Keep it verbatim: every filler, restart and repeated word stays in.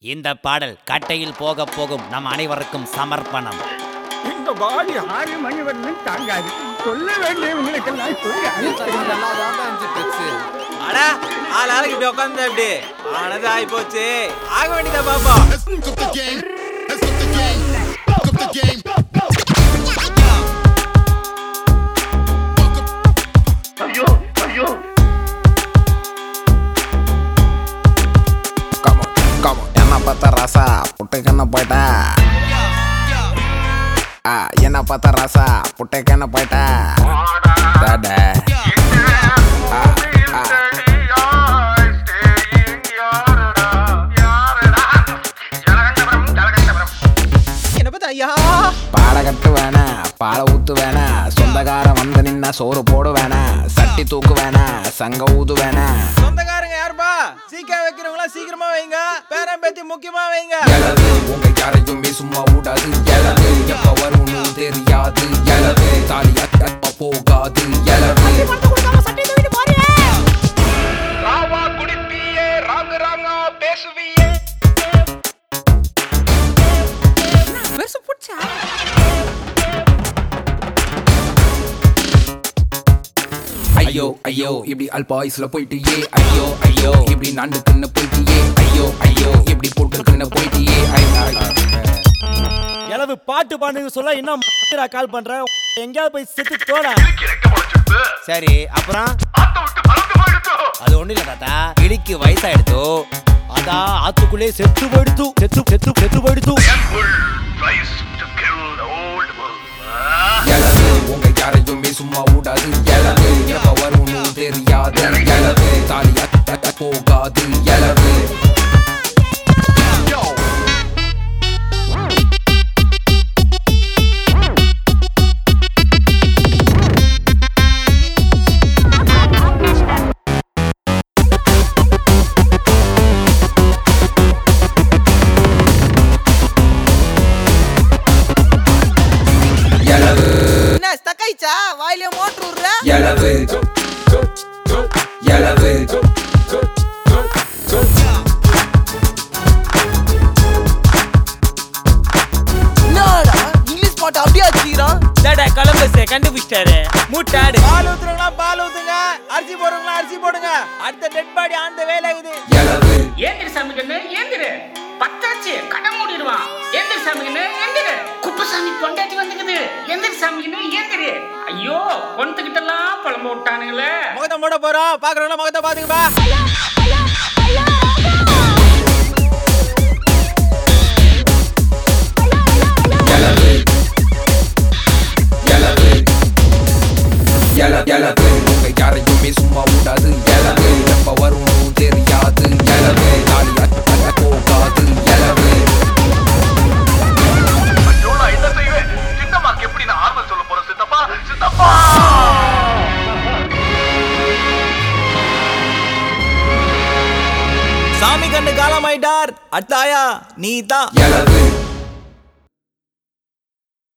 இந்த பாடல் கட்டையில் போக போகும் நம் அனைவருக்கும் சமர்ப்பணம். இந்த பாடி ஆறு மணி வரணும் தாங்காது. சொல்ல வேண்டியவங்களுக்கு எல்லாம் ஆளாளுக்கு இப்படி உட்காந்து இப்படி ஆனது ஆகி போச்சு. ஆக வேண்டியதா பாப்பா. ஐயோ ஐயோ என்ன பார்த்த ராசா புட்டைக்கண்ண போயிட்டா என்ன பார்த்த ராசா புட்டைக்கண்ண போயிட்டா என்ன பார்த்தா ஐயா பாட கட்டு வேணா பாலை ஊத்து வேணா சொந்தக்கார வந்து நின்னா சோறு போடு வேணா சட்டி தூக்கு வேணா சங்க ஊது வேணா. சொந்தக்காரங்க யாருப்பா? சீக்கிரம் வைக்கிறவங்களா சீக்கிரமா வைங்க. பேரம் பேத்தி முக்கியமா வைங்க. உங்க யாரையுமே சும்மா விடாது. எலவு எப்ப வரும்னு தெரியாது. எலவு தாலி அப்ப போகாது. எலவு ராவா குடிப்பியே ராங்க ராங்க பேசுவியே. பெருசு புடிச்சா ஐயோ ஐயோ இப்படி அல்பாயுஸ்ல போயிட்டியே. ஐயோ ஐயோ இப்படி நாண்டு தின்னு போயிட்டியே. ஐயோ ஐயோ இப்படி போட்டு தின்னு போயிட்டியே. எனது பாட்டு பாடுங்க சொல்ல இன்னும் கால் பண்ற எங்கேயாவது போய் செத்து தோட. சரி அப்புறம் அது ஒண்ணு இல்ல தாத்தா, இடிக்கு வயசாயிடுத்து. அதான் ஆத்துக்குள்ளே செத்து போயிடுத்து செத்து செத்து செத்து போயிடுத்து. எலவு உங்க யாரையுமே சும்மா விடாது. எலவு எப்ப வரும்னு தெரியாது. எலவு தாலி அப்ப போகாது. எலவு வாயில மோட்டர் விடுற எலவு எலவு இங்கிலீஷ் பாட்டு அப்படியே வச்சுக்கிறான். கலம்பஸ் கண்டுபிடிச்சிட்டாரு. மூட்டாடு பால் ஊத்துறவங்களா பால் ஊத்துங்க. அரிசி போடுறவங்களா அரிசி போடுங்க. அடுத்த டெட் பாடி ஆன் த வேல ஆகுது. எலவு ஏந்திர சாமிகண்ணு ஏந்திரு. பத்தாச்சு கடை மூடிடுவான். ஏந்திர சாமிகண்ணு ஏந்திரு. குப்பசாமி பொண்டாட்டி வந்துக்குது. ஏந்திர சாமிகண்ணு ஏந்திரு. ஐயோ பொண்ணுகிட்ட எல்லாம் புலம்ப விட்டானுங்களே. முகத்தை மூட போறோம். பாக்குறவங்களா முகத்தை பாத்துக்கப்பா. எலவு எலவு எலவு உங்க யாரையுமே சும்மா விடாது. எலவு எப்ப வரும்னு தெரியாது. எலவு தாலி அப்ப போகாது. எலவு சித்தப்பாக்கு எப்படி நான் ஆர்வம் சொல்ல போறேன்? சித்தப்பா சித்தப்பா சாமி கண்ணு காலமாயிட்டார். அத்தாயா நீ தான் எலவு